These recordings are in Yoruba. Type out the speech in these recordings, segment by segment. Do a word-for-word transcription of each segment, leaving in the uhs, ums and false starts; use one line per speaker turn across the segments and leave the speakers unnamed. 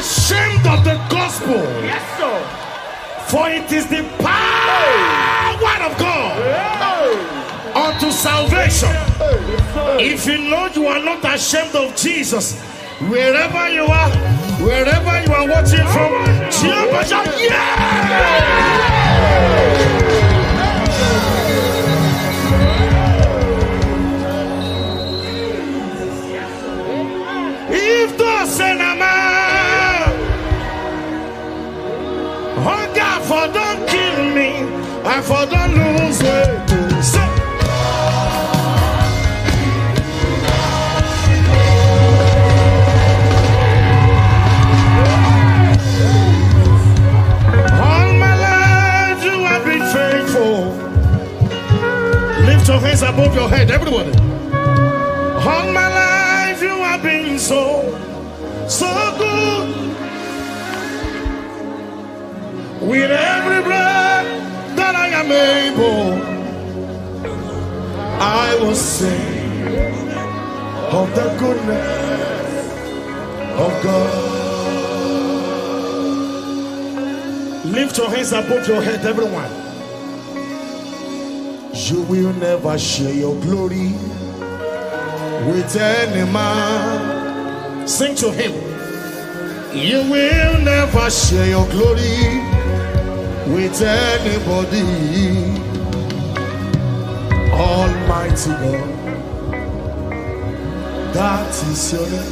ashamed of the gospel.
Yes, sir.
For it is the power of God unto salvation. If you know you are not ashamed of Jesus, wherever you are, wherever you are watching from, yeah! If thou say hunger for don't kill me, and for don't lose weight. So, all my life you have been faithful. Lift your hands above your head, everybody. All my life you have been so, so good. With every breath that I am able, I will sing of the goodness of God. Lift your hands above your head, everyone. You will never share your glory with any man. Sing to him. You will never share your glory with anybody. Almighty God, that is your name.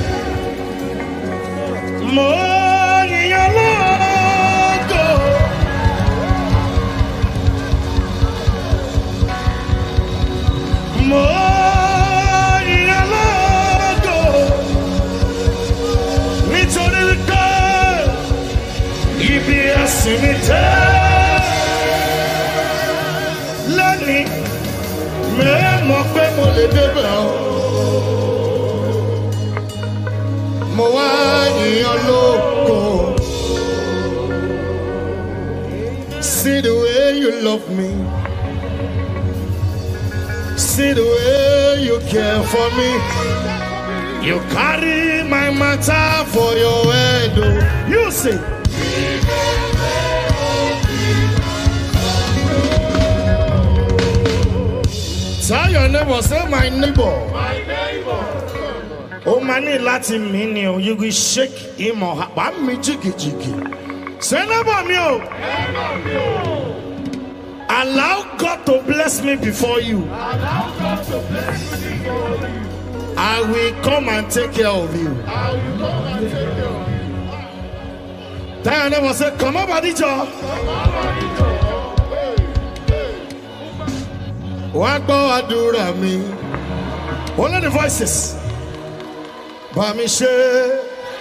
More your logo. More your logo. Nítorí pé ibi ẹ̀sìn tẹ́ lónìí mẹ́mọ̀ pé mo lè débẹ̀ o. Mo wá yíyan lóko. See the way you love me. See the way you care for me. You carry my matter for your head. Oh. You see. Tell your neighbor, say my neighbor.
My neighbor.
Oh, money Latin meaning you will shake him or her. But me jiggy jiggy. Say neighbor me. Allow God to bless me before you.
Allow God to bless me before you.
I will come and take care of you.
I will come and take care of you.
Tell your neighbor, say, come up, Adija. What about Adura me? Only the voices. Bamishe.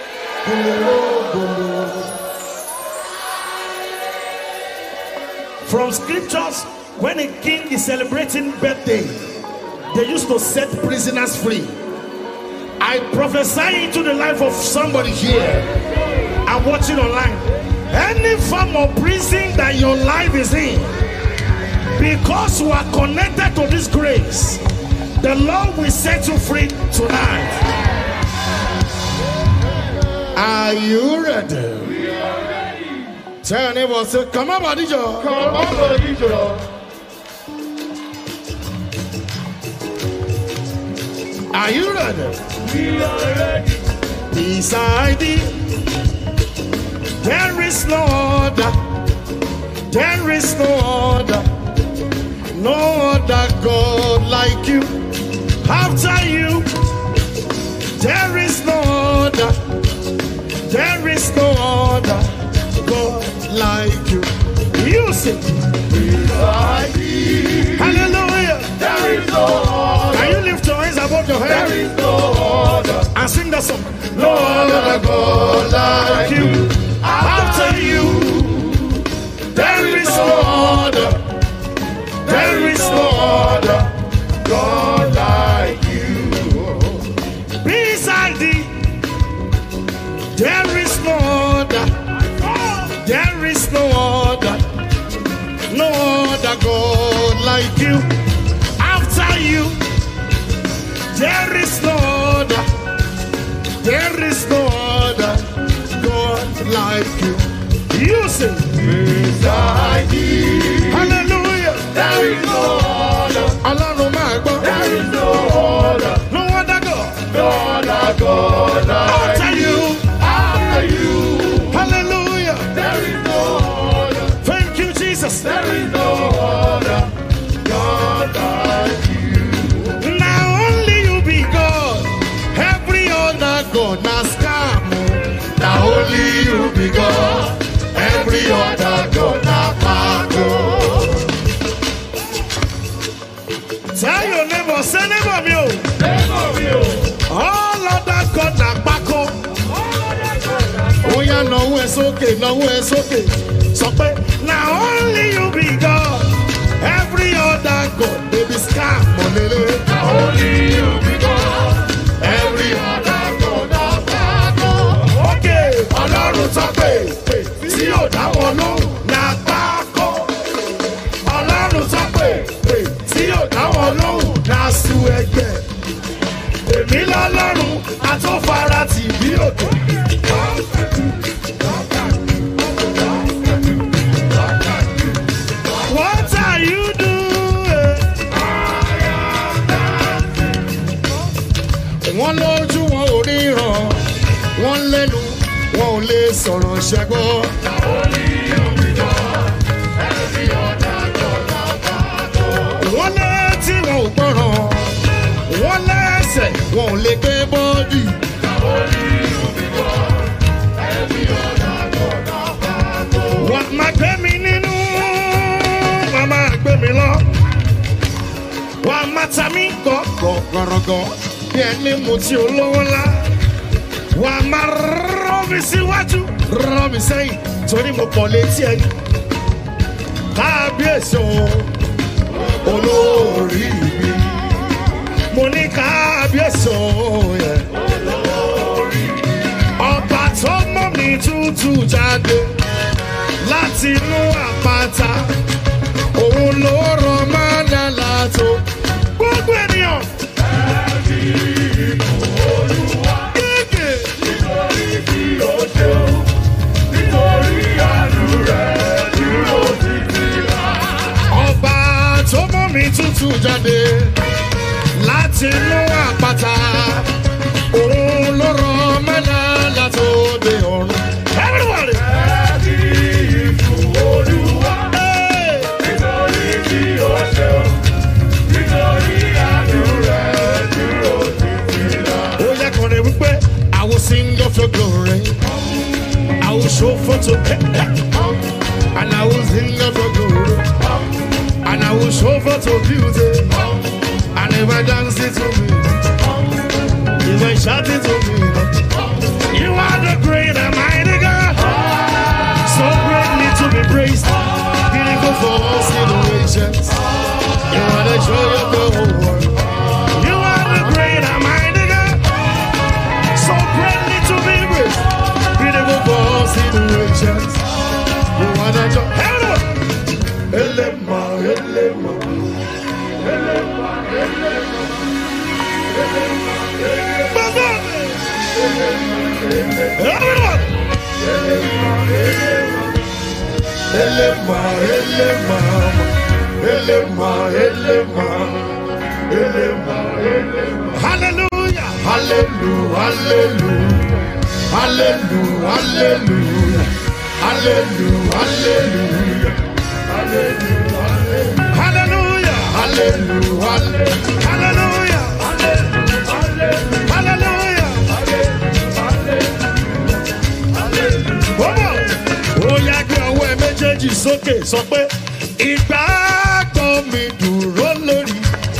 From scriptures, when a king is celebrating birthday, they used to set prisoners free. I prophesy into the life of somebody here and watching online. Any form of prison that your life is in, because you are connected to this grace, the Lord will set you free tonight. Are you ready?
We are ready.
Tell your neighbor, say, come on, Badijo.
Come on, Badijo.
Are you ready?
We are ready.
Beside thee, there is no other. There is no other. No other God like you. After you, there is no other. There is no other God like you. You sing.
Beside thee.
Hallelujah.
There is no other.
Can you lift your hands above your head?
There is no other.
And sing that song.
No other God like you.
After you, there is no other. There is no other
God like you.
beside thee. There is no other. There is no other. No other God like you. After you, there is no other. There is no other ẹ sókè, náwó ẹ sókè. Sọ pé, now only you be God. Every other God, baby scam, monele.
Now only you be God. Every other God of God.
Okay.
Ọlọ́run sọ pé tí ò dá wọn lóhùn.
Nàgbákò.
Ọlọ́run sọ pé tí ò dá wọn lóhùn.
Násù ẹgbẹ́. Èmi lọ́lọ́run, àtúnfara tì bí òkè. What are you doing? Wọ́n lójú wọn ò ríran, wọ́n lẹ́nu wọn ò lè sọ̀rọ̀ ṣẹ́gbọ́. Wọ́n létí wọn ò gbọ́ràn, wọ́n lẹ́sẹ̀ wọn ò lè gbé bọ́ọ̀dì. Wọ́n máa gbé mi nínú, wọ́n máa gbé mi lọ. Wọ́n máa ta mí gọ̀gọ̀gọ̀rọ̀gọ̀ bí ẹni mo ti olówó ńlá. Wọ́n máa rọ́ mi síwájú, rọ́ mi sẹ́yìn torí mo pọ̀ létí ẹni. Kábíyèsí o, olórí mi. Mo ní kábíyèsí o, ọba tó mọ́ mi tútù jáde láti inú àpáta. Òun ló rọ mọ́nà látò gbogbo ènìyàn.
Ẹ̀rí ìbò Olúwa.
Igi.
Nítorí kí o ṣe o. Nítorí àánú rẹ̀ dúró títí láé.
Ọba tó mọ́ mi tútù jáde láti inú àpáta. Òun ló rọ mọ́nà látò dé ọ̀run. Everybody.
Ẹ̀rí ìbò Olúwa. Nítorí kí o ṣe o. Nítorí àánú rẹ̀ dúró títí láé.
Ó yẹ kàn rẹ̀ wípé I will sing of your glory. I will show forth your and I will sing of your glory. And I will show forth your beauty. And if I dance it to me, if I shout it to me, you are the great and mighty God. So greatly to be praised. Beautiful for all situations. You are the joy of the whole world. You are the great and mighty God. So greatly to be praised. Beautiful for all situations. You are the joy. Hello.
Elema, elema. Elema, elema. Elema, elema.
Baba. Everyone.
Elema, elema. Elema, elema. Elema, elema. Elema, elema.
Hallelujah.
Hallelujah, hallelujah. Hallelujah, hallelujah. Hallelujah, hallelujah. Hallelujah,
Hallelujah.
hallelujah.
Hallelujah. Hallelujah. Bọ́bọ̀, ó yá gbé ọwọ́ ẹ méjèèjì sókè sọ pé ìgbàgbọ́ mi dúró lórí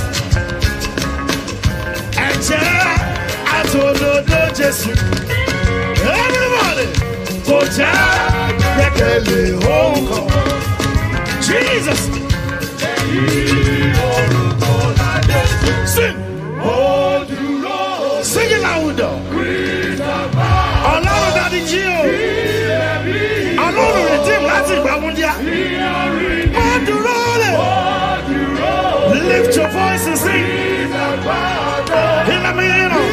ẹ̀jẹ̀ àtòdodo Jésù. Everybody, kò jẹ́ gbẹ́kẹ̀lé ohun kan. Jesus. Sing. Sing it louder. Ọlọ́run dàdí jí o. Ọlọ́run redeem láti ìgbà wọn díà. Ó dúró lẹ̀. Lift your voice and sing. Hear me, you know.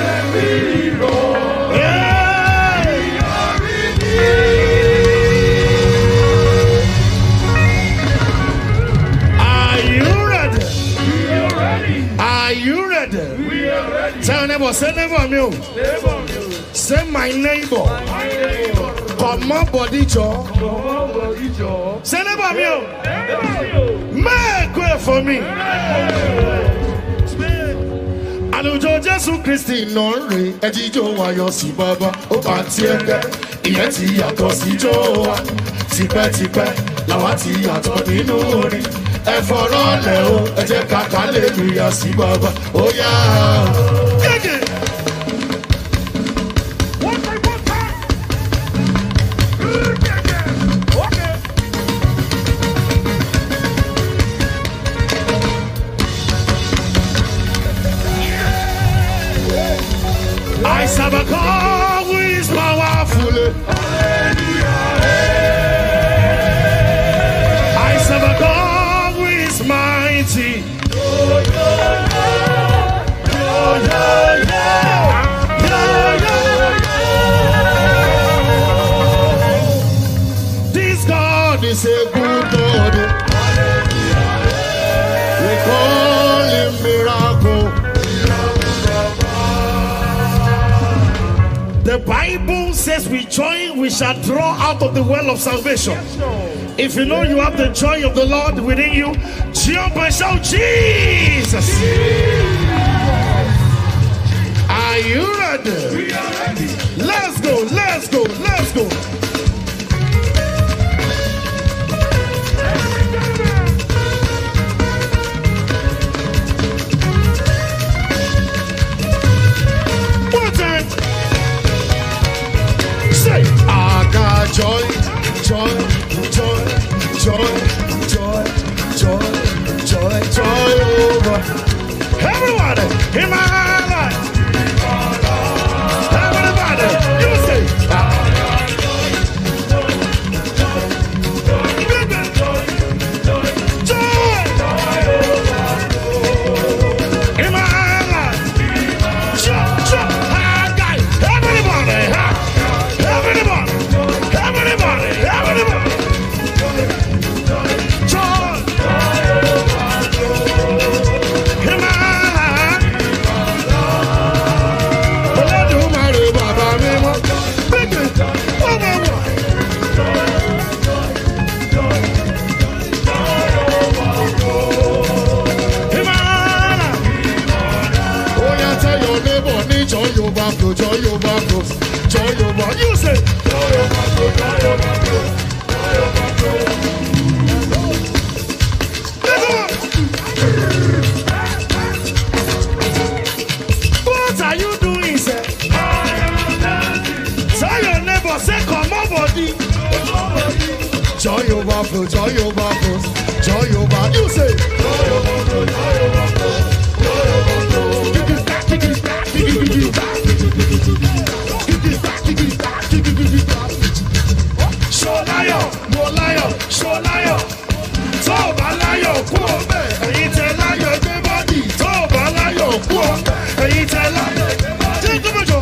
Yeah. Are you ready? Are you ready? Tell neighbor, say neighbor me. Say my neighbor. Come on, body jaw. Say neighbor me. Make way for me. Àlùjọ Jésù Kristi náà rè ẹjíjó wayọ̀ sí bàbá ó bá tiẹ̀ gẹ́ ìyẹn ti yàtọ̀ síjó wa tipẹ́tipẹ́ làwa ti yàtọ̀ nínú orin ẹ fọ̀rọ̀ lẹ̀ o ẹ jẹ́ ká hallelúyà sí bàbá ó yá. I serve a God who is powerful. I serve a God who is mighty. This God is a good God. We call him miracle. The Bible says we join, we shall draw out of the well of salvation. If you know you have the joy of the Lord within you, jump and shout, Jesus! Are you ready?
We are ready.
Let's go, let's go, let's go. One time. Say, I got joy, joy, joy, joy, joy, joy, joy, joy over. Everybody, in my life. Everybody, you say, I got joy, joy, in my life. Joy, joy, I got everybody, everybody, everybody, everybody. Joy, in my life. Olódùmarè bàbá mímọ́, bíbí, ọmọ wọn. In my life. Oh, yeah, tell your neighbor, need joy overflow, joy overflow, joy overflow. You say, joy overflow, joy overflow, joy overflow. What are you doing, sir? Tell your neighbor, say, come on, body. Joy overflow, joy overflow, joy overflow. You say, joy overflow, joy overflow, joy overflow. Ṣọláyọ̀, mo láyọ̀, ṣọláyọ̀. Tó o bá láyọ̀ kú o bẹ̀. Ẹ̀yin tẹ láyọ̀ gbé bọ́dì. Tó o bá láyọ̀ kú o bẹ̀. Ẹ̀yin tẹ láyọ̀ gbé bọ́dì. Ṣé kí ló jọ?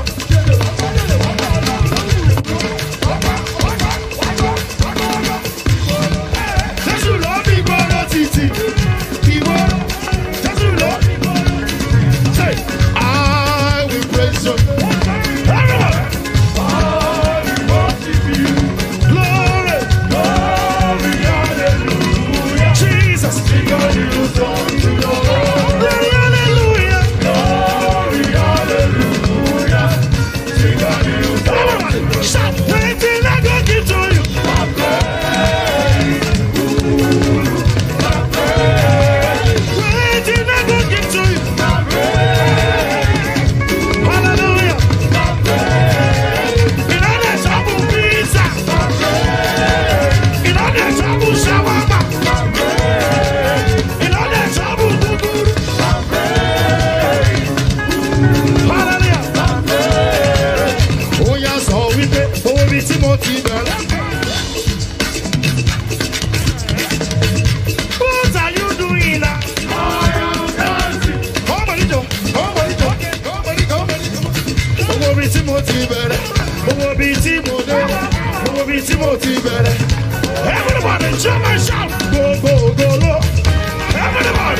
Jésù ló bí gbọ́dọ̀ títì. Ìwọ Jésù ló bí gbọ́dọ̀ títì. Say, I will praise you. Everyone.
I will worship you.
Glory.
Glory, hallelujah.
Jesus.
Sing a new song to the Lord.
Glory, hallelujah.
Glory, hallelujah. Sing a new song to the
Everybody, shout. Anything I can give to you. Anything I can give to you. Hallelujah. In all the trouble, pizza. In all the trouble, shawarma. In all the trouble, guguru. Hallelujah. Oh, yeah, so we pay. Oh, we see more people. What are you doing now? Come on, Joe. Come on, Joe. Come on, come on. Owó bíi tí mo ti bẹ̀rẹ̀. Owó bíi tí mo dé. Owó bíi tí mo ti bẹ̀rẹ̀. Everybody jump and shout. Go, go, go, go. Everybody.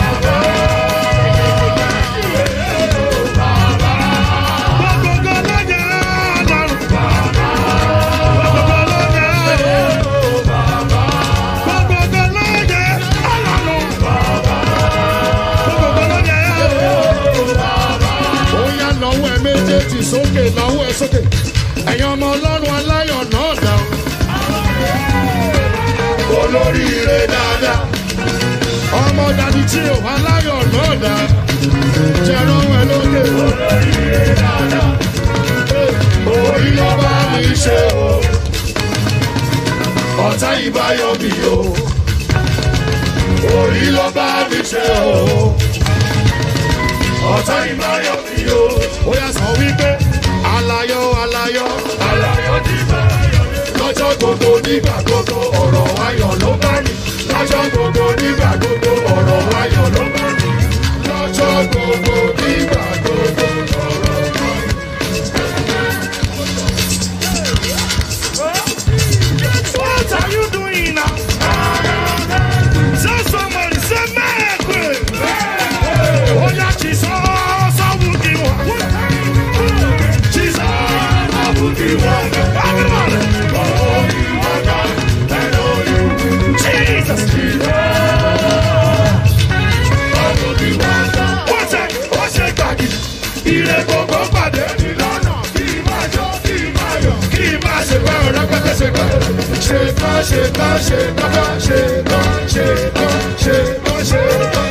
Go, go, go, lọ́jà lọ́rùn. Go, go, go, lọ́jà lọ́rùn. Go, go, go, lọ́jà lọ́rùn. Go, go, go, lọ́jà lọ́rùn. Ó yá lọ́wọ́ ẹ méjèèjì sókè, lọ́wọ́ ẹ sókè. Ẹ̀yin ọmọ Ọlọ́run aláyọ̀ náà dá. Olóríire dáadáa. Ọmọ dàbí tí ò aláyọ̀ náà dá. Jẹ̀rọ ẹ lókè. Olóríire dáadáa. Orí ló bá mi ṣe o. Ọ̀tá ìbáyọ̀ mi o. Orí ló bá mi ṣe o. Ọ̀tá ìbáyọ̀ mi o. Ó yá sọ wípé.
gbogbo nígbà gbogbo ọ̀rọ̀ ayọ̀ ló bá mi. Lọ́jọ́ gbogbo nígbà gbogbo ọ̀rọ̀ ayọ̀ ló bá mi. Lọ́jọ́ gbogbo nígbà gbogbo ọ̀rọ̀ ayọ̀.
What are you doing now? Tell somebody, say Mekwe. Oh yeah, Jesus, I will give one. Jesus, I will give one. Everybody.
Oh, you are God, I know you.
Jesus.
Jesus, I will be one.
What's that? What's that? Baggy.
Ilé gbogbo pàdé mi lọ́nà kí n máa jó kí n máa yọ̀ kí n máa ṣe bá ọ̀rọ̀ pẹ́pẹ́ ṣe kọ́. Ṣe kán ṣe kán ṣe kán ṣe kán ṣe kán ṣe kán ṣe kán.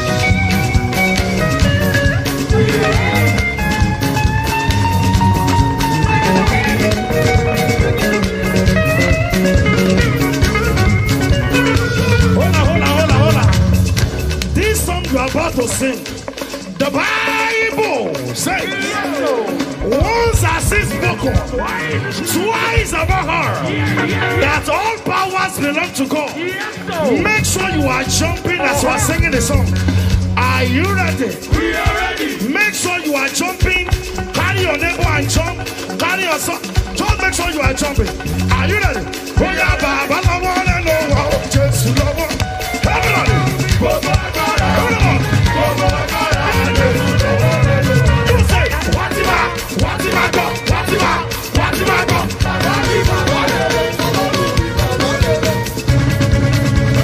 Hold on, hold on, hold on, hold on. This song you are about to sing, the Bible says, once has it spoken, twice about her, that all powers belong to God. Make sure you are jumping as you are singing the song. Are you ready?
We are ready.
Make sure you are jumping. Carry your neighbor and jump. Carry your son. Just make sure you are jumping. Are you ready? Oh yeah, Baba, I want to know how Jesus love us. Everybody.
Gbogbo agbára,
Everybody.
gbogbo agbára, Jésù lọ́wọ́.
You say, what am I? What am I go? What am I? What am I go?
Bàbá mi bàbá rẹ̀, ọlọ́run mi bàbá rẹ̀.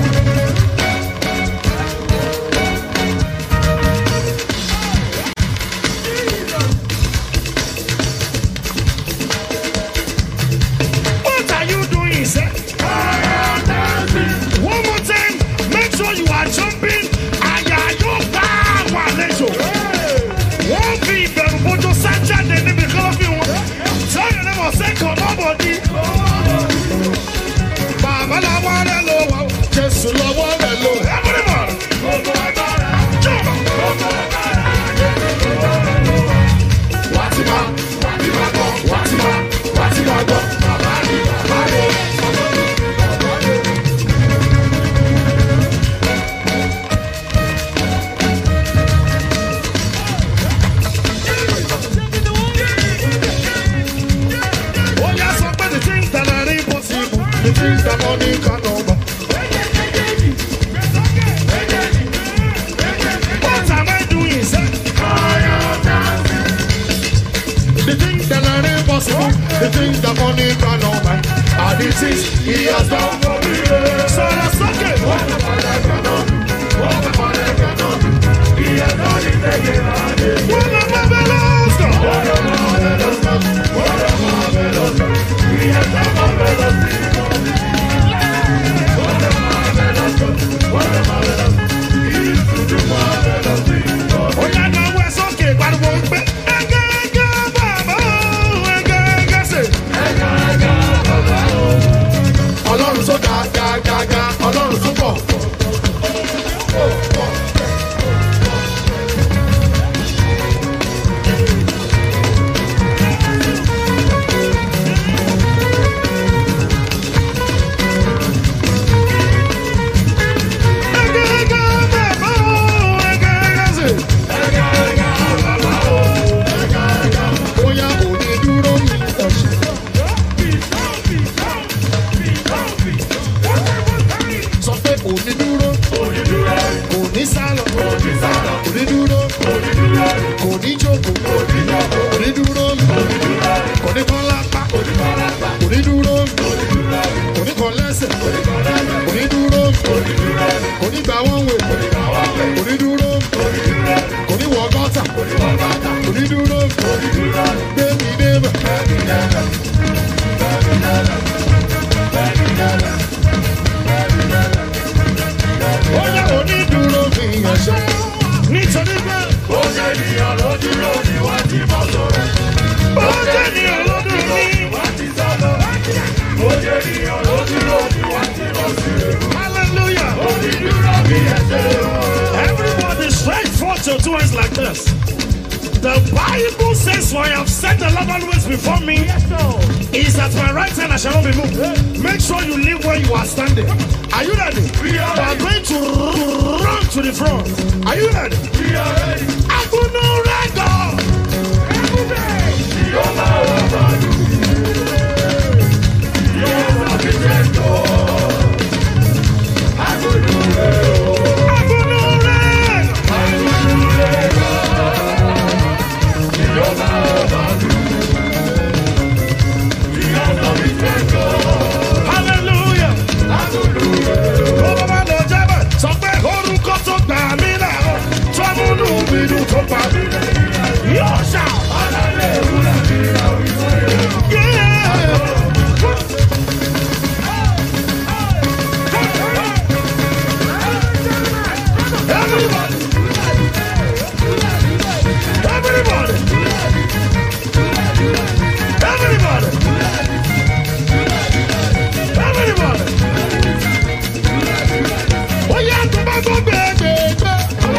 What are you doing, sir? One more time. Make sure you are jumping. Aya yo ba wa lejo. Wọ́n fi ìbẹ̀rù bójú sájà dé níbi kọ́lọ́fín wọn. Sọ́yìn ní mo ṣe kàn lọ́bọ̀dì. Bàbá làwọn rẹ̀ ló wà.
Jésù lọ́wọ́ rẹ̀ lò.
Everybody.
Gbogbo agbára,
Jump.
gbogbo agbára, Jésù lọ́wọ́ rẹ̀ lò. Wá ti máa, wá ti máa gbọ́, wá ti máa, wá ti máa gbọ́. Bàbá mi bàbá rẹ̀, ọlọ́run mi bàbá rẹ̀.
Oh yeah, so many things that are impossible. The things that money cannot buy. What am I doing, sir?
The things that are impossible, the things that money cannot buy, are the things he has done for me.
So that's okay.
What the Father cannot do, what the Father cannot do, he has done it again and again.
What the marvelous God.
What a marvelous God, what a marvelous God, he has done marvelous things for me. What a marvelous God, what a marvelous God, he used to do marvelous things for me.
Oh yeah, now we're so okay, but we won't be. Ega, ega, baba, oh, ega, ega, say.
Ọlọ́run tó ga ga ga ga, Ọlọ́run tó pọ̀.
have set the Lord always before me.
Yes, sir.
Is at my right hand I shall not be moved. Make sure you live where you are standing. Are you ready?
We are
You are
ready.
going to run to the front. Are you ready?
We are ready.
Agunu Rego.
Jehovah Obadu. Jehovah Bitendo. Agunu Rego.
Agunu Rego.
Agunu Rego. Jehovah Obadu. Jehovah Bitendo.
Hallelujah.
Agunu Rego.
Ó bá lọ jẹ́ bẹ́ẹ̀. Sọ pé orúkọ tó gbà mí là ó. Tó múnú mi dùn tó pa mí. Yóò ṣá. Everybody. Everybody. Everybody. Everybody. Oh yeah, tó bá gbọ́ gbẹ̀gbẹ̀gbẹ̀.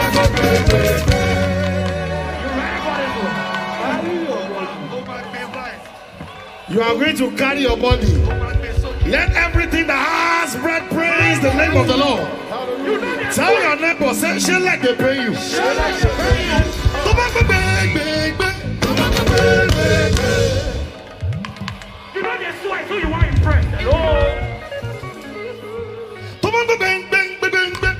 You are going to carry your body. Let everything that has breath praise the name of the Lord. Tell your neighbor, say, she like they pay you. Tó bá gbọ́ gbẹ̀gbẹ̀gbẹ̀.
You know they sweat, so you want impressed. Hello.
Tó bá gbọ́ gbẹ̀gbẹ̀gbẹ̀.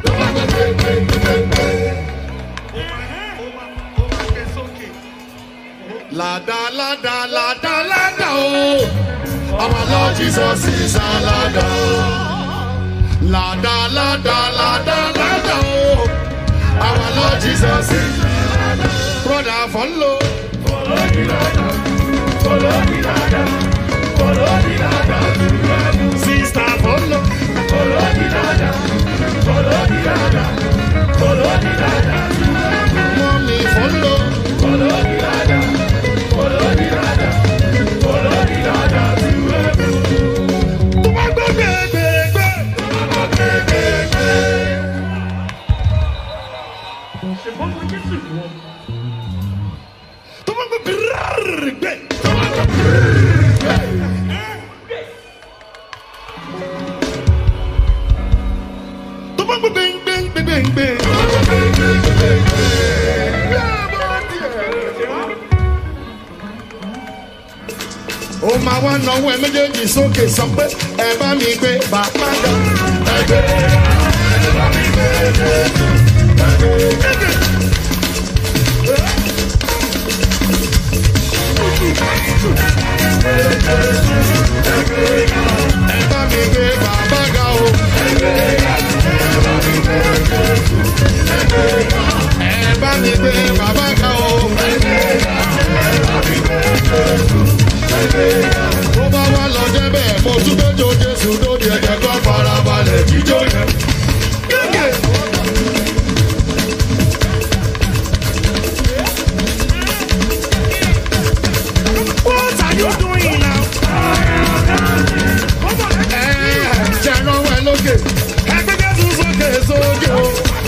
Lada, lada, lada, lada, oh. Our Lord Jesus is a lada. Lada, lada, lada, lada, oh. Our Lord Jesus is a lada. Brother, follow.
Follow the ladder. Follow the ladder. Follow the ladder to heaven.
Sister, follow.
Follow the ladder. Follow the ladder. Follow the ladder to heaven.
Mommy, follow.
Follow the ladder. Follow the ladder. Follow the ladder to heaven.
Tó bá gbọ́ gbẹ̀gbẹ̀gbẹ̀.
Ṣé gbogbo Jésù ni wọ́n?
Tó bá gbọ́ gbẹ̀gbẹ̀. Tó bá gbọ́ gbẹ̀gbẹ̀gbẹ̀. Ó máa wá náwó ẹ méjèèjì sókè sọ pé ẹ bá mi gbé bàbá ga. Ẹ gbé ẹ bá mi gbé Jésù. Ẹ gbé. Ẹ bá mi gbé bàbá ga o. Ẹ bá mi gbé Jésù. Ẹ bá mi gbé bàbá ga o. Ó bá wá lọ jẹ́ bẹ́ẹ̀ mo tún gbẹ́jọ́ Jésù lóde ẹ̀jẹ̀ kan farabalẹ̀ jíjó yẹn. What are you doing now? Ẹ jẹ́ ránwọ́ ẹ lókè. Ẹgbẹ́ Jésù sókè sókè o.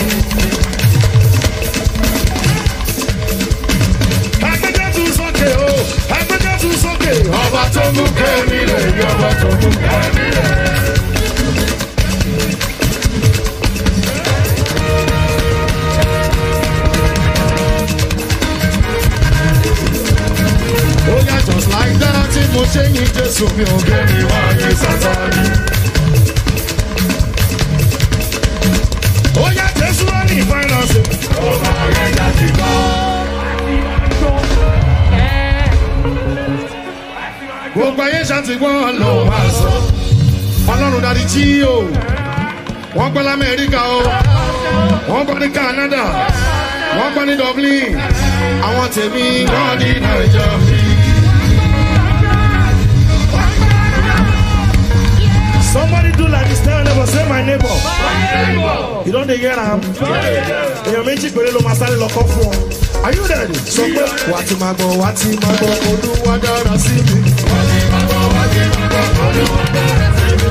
Ẹgbẹ́ Jésù sókè o. Ẹgbẹ́ Jésù sókè. Ọba tó mú kẹ́mi lè yọ ọba tó mú kẹ́mi lè. Oh yeah, just like that, tí mo ṣe yìn Jésù mi ò gé mi wá ní Sátánì. Oh yeah, Jésù wá ní finance.
Ó máa rẹ̀ jáde gbọ́.
Gbogbo ayé ṣàtìgbọ́n ló máa sọ. Ọlọ́run dárí jí o. Wọ́n gbọ́ l'Amẹ́ríkà o. Wọ́n gbọ́ ní Canada. Wọ́n gbọ́ ní Dublin. Àwọn tèmi wọ́n ní Nàìjíríà mi. Somebody do like this, tell neighbor, say my neighbor. You don't dey hear am? Èèyàn méjì péré ló máa sáré lọ kọ́ fún ọ. Are you ready? Sọ pé wà á ti máa gbọ́, wà á ti máa gbọ́, Olúwa dára sí mi. Wà á ti máa gbọ́, wà á ti máa gbọ́, Olúwa dára sí mi.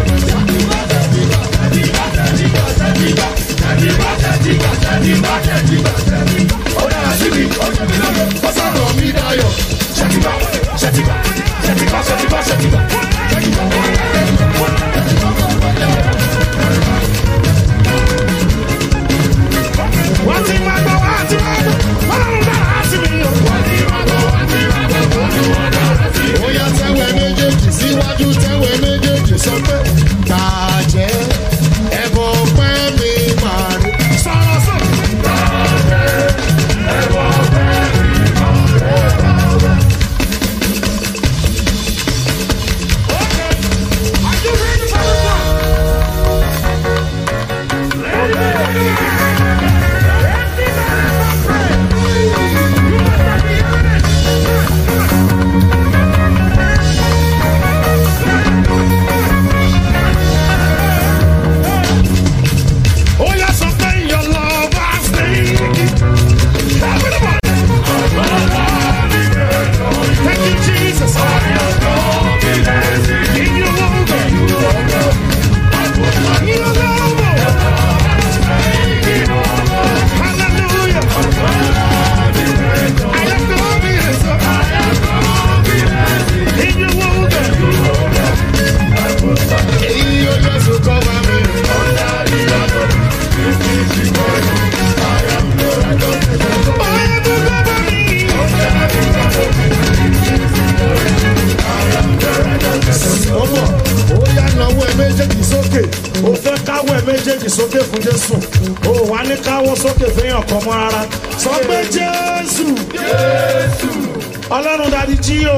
Ó dára sí mi, ó jẹ́ mi lọ́dọ̀, ó sọ̀rọ̀ mi dayọ̀. Sókè fún Jésù, ó wà ní káwọ́ sókè fẹ́yàn kan mọ́ ara. Sọ pé Jésù, Jésù, Ọlọ́run dàdí jí o.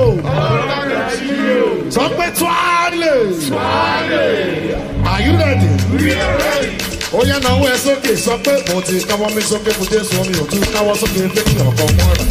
Sọ pé Tuale, Tuale. Are you ready? We are ready. Ó yá náwó ẹ sókè, sọ pé mo ti káwọ́ mi sókè fún Jésù, mi ò tún káwọ́ sókè fẹ́yàn kan mọ́ ara.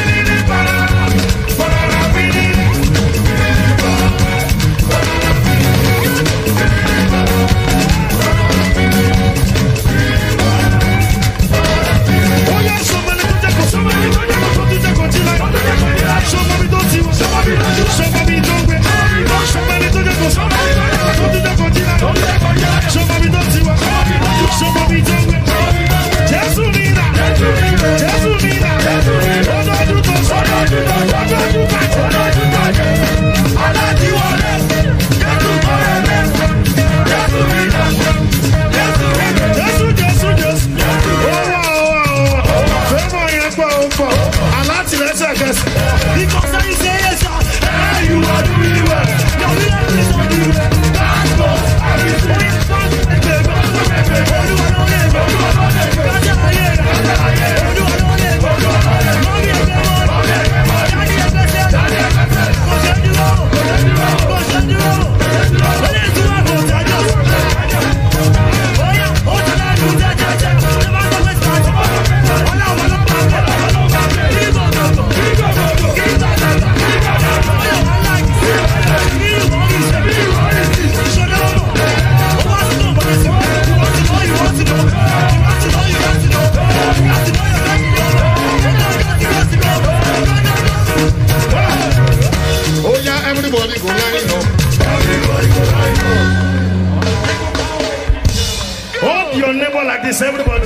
Everybody.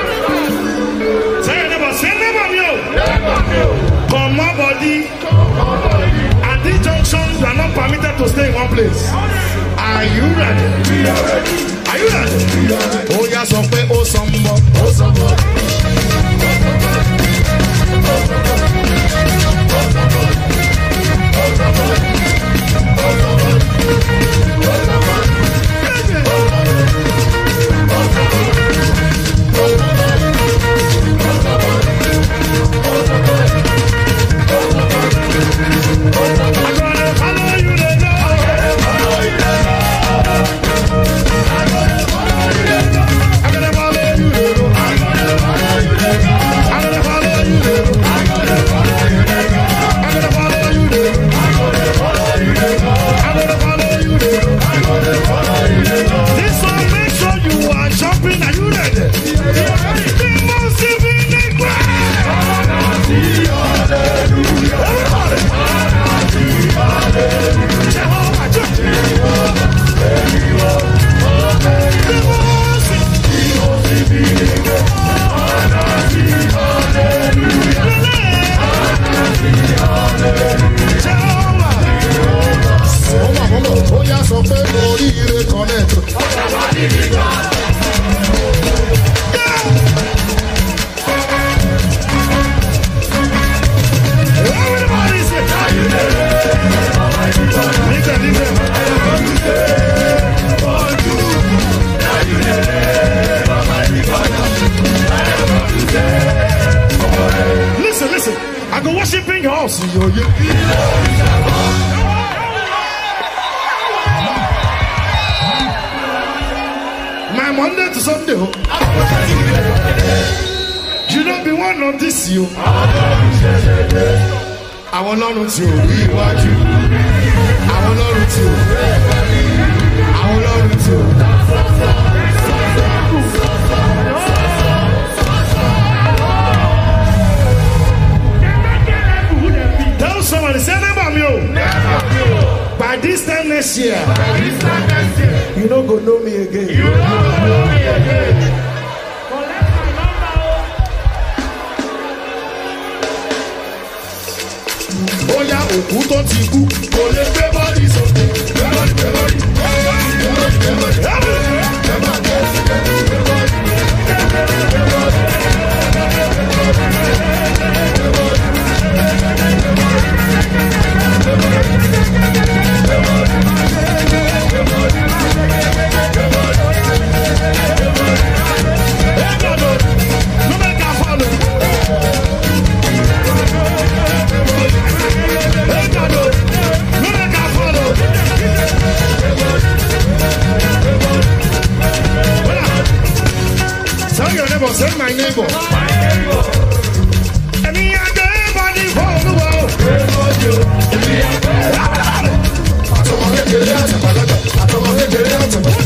Say your neighbor, say neighbor of you. Come my body. At this junction, you are not permitted to stay in one place. Are you ready? Are you ready? Oh yeah, some pay, oh somebody, oh somebody.
I'm gonna follow you.
My Monday to Sunday. You don't be one of this, you. I will not lose you. We want you. I will not lose you. I will not lose you. Tell somebody, say never me. By this time next year, you don't go know me again. You don't go know me again. Oh yeah, òkú tó ti kú kò lè gbé bọ́ọ̀lì sókè. Gbé bọ́ọ̀lì, gbé bọ́ọ̀lì, gbé bọ́ọ̀lì, gbé bọ́ọ̀lì, gbé bọ́ọ̀lì, gbé bọ́ọ̀lì, gbé Tell your neighbor, say my neighbor. My neighbor. And me and everybody for the world. And me and everybody. I told my neighbor, I told my neighbor, I told my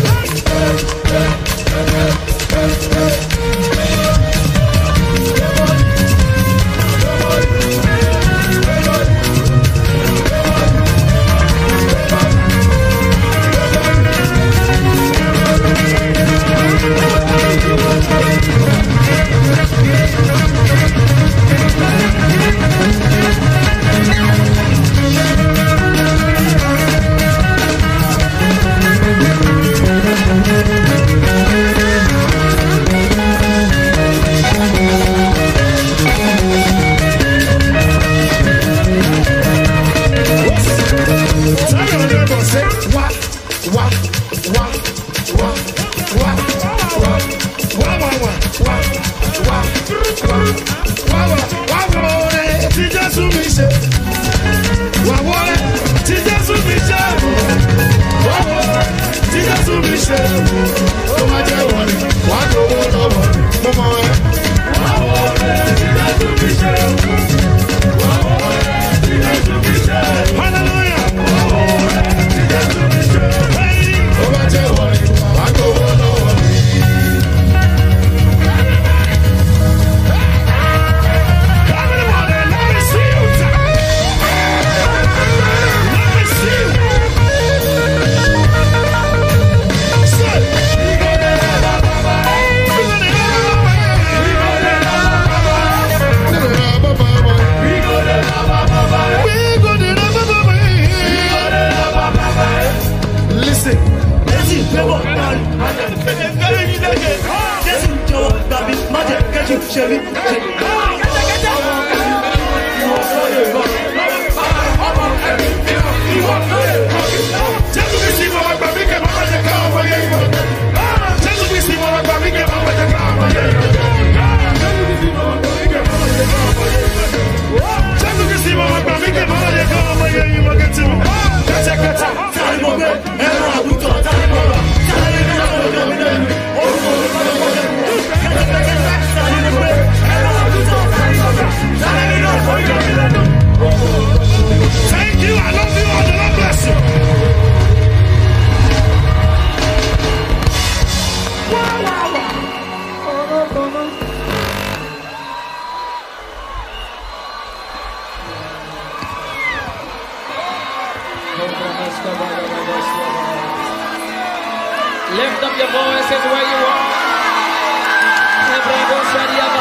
Lift up your voices where you are.